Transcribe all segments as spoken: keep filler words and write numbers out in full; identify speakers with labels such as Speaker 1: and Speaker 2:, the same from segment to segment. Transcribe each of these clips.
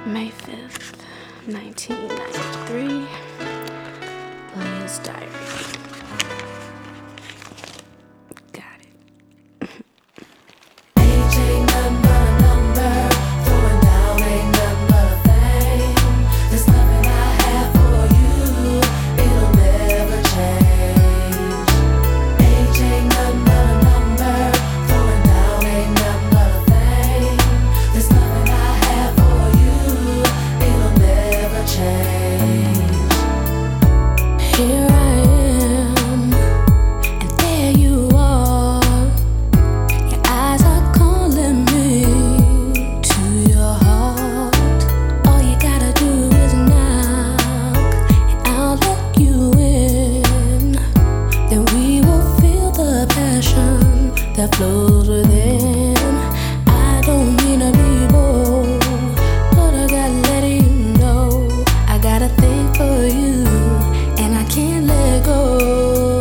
Speaker 1: May fifth, nineteen ninety-three, Leah's diary. Got it.
Speaker 2: Age ain't nothing but a number. Throwing down ain't nothing but a thing. There's nothing I have for you, it'll never change. Age ain't nothing but a number. Throwing down ain't nothing but a thing. There's nothing I have for you, it'll never change. Here I am, and there you are. Your eyes are calling me to your heart. All you gotta do is knock, and I'll let you in. Then we will feel the passion that flows within. I don't mean to be bold, but I gotta let you know I got a thing for you, and I can't let go.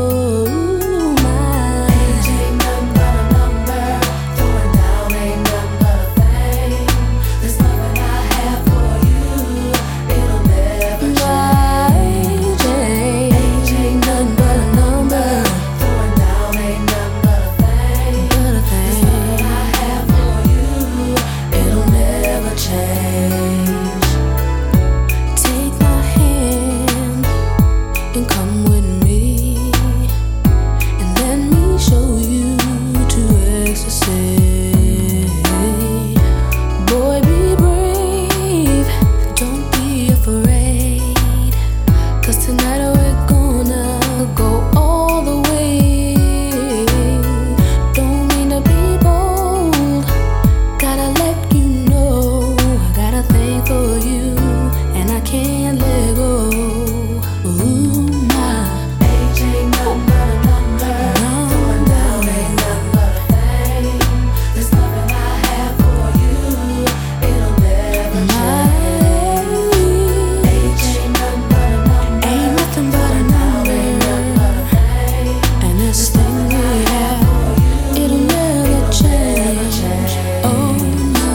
Speaker 2: My age ain't nothing but a number. Throwing down ain't nothing but a thing. There's nothing I have for you, it'll never change. My age ain't nothing but a number. Throwing down ain't nothing but a thing. But a thing. There's nothing I have for you, it'll never change. Take my hand and come with me, and let me show you to ecstasy. Boy, be brave, don't be afraid, 'cause tonight we're gonna go all the way. Don't mean to be bold, gotta let you know I got a thing for you, and I can't let go. Ooh, my age ain't nothing but a number. Throwing down ain't nothing but a thing. There's nothing I have for you, it'll never change. Age ain't nothing but a number. Ain't nothing but a number. Ain't nothing but a thing. And this thing we have, it'll never change. Oh no.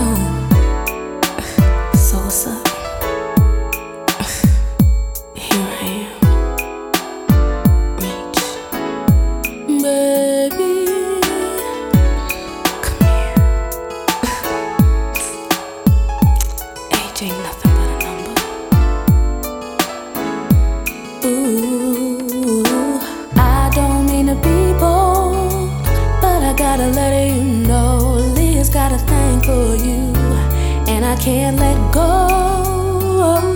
Speaker 2: So what's up? Here I am. Reach. Baby, come here. Age ain't nothing but a number. Ooh, I don't mean to be bold, but I gotta let you know Leah's got a thing for you, and I can't let go.